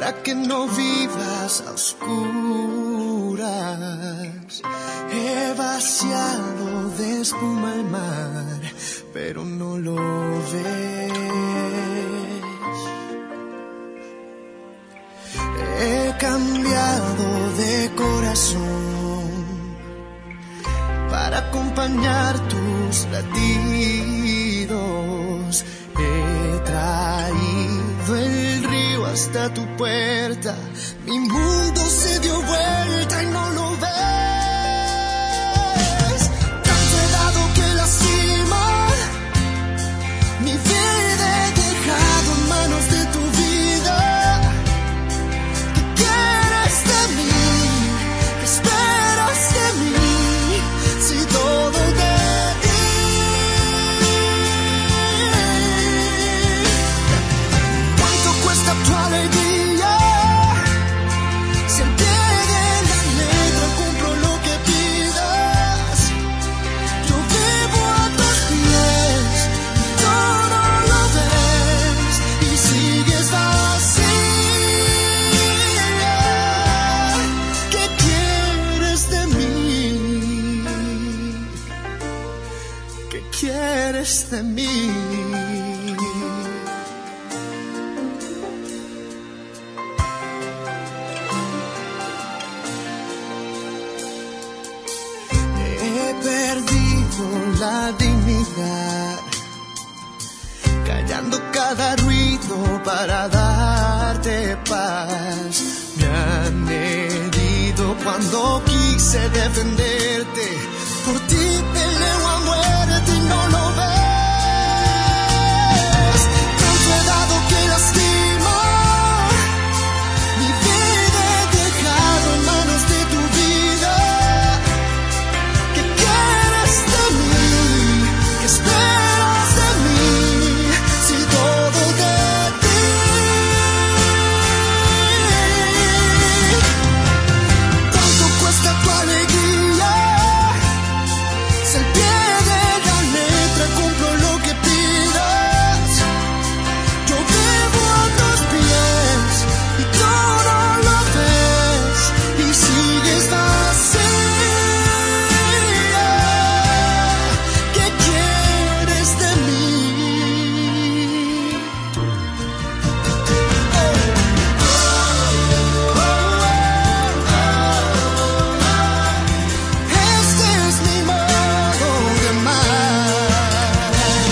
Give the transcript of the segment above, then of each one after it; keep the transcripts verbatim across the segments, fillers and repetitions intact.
para que no vivas a oscuras. He vaciado de espuma el mar, pero no lo ves. He cambiado de corazón para acompañar tus latidos. He traído el río hasta tu puerta. Mi mundo se dio vuelta y no lo ves. Tanto he dado que lastima. Mi vida he dejado en manos de tu vida. ¿Qué quieres de mí? ¿Qué esperas de mí? Si todo de ti. ¿Cuánto cuesta tu alegría? Si al pie de la letra cumplo lo que pidas. Yo vivo a tus pies y todo lo ves y sigues vacía. ¿Qué quieres de mí? ¿Qué quieres de mí? He perdido la dignidad, callando cada ruido para darte paz. Me han herido cuando quise defenderte. Por ti peleo a muerte y no lo ves. Tanto he dado que lastima. Mi vida he dejado en manos de tu vida. ¿Qué quieres de mí? ¿Qué esperas de mí? Si todo de ti. ¿Cuánto cuesta tu alegría? Si al pie de la letra cumplo lo que pidas. Yo vivo a tus pies y todo lo ves y sigues vacía. ¿Qué quieres de mí? Este es mi modo de amar.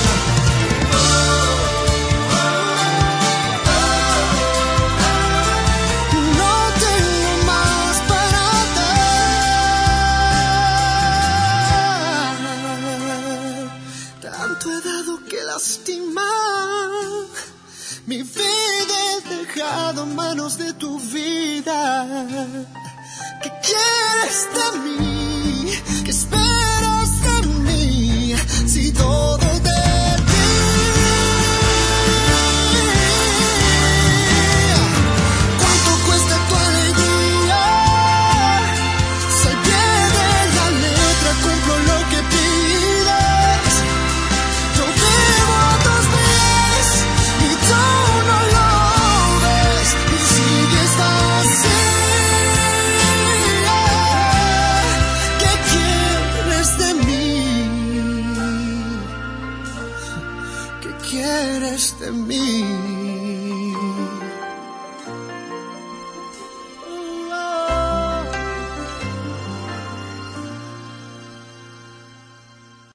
No tengo más para dar. Tanto he dado que lastimar. Mi vida he dejado en manos de tu vida. ¿Qué quieres de mí? ¿Qué esperas de mí? Si todo de ti. ¿Cuánto cuesta tu alegría? Si al pie de la letra cumplo lo que pidas. Yo vivo a tus pies y tú no lo ves y sigues vacía. ¿Qué quieres de mí? ¿Qué quieres de mí?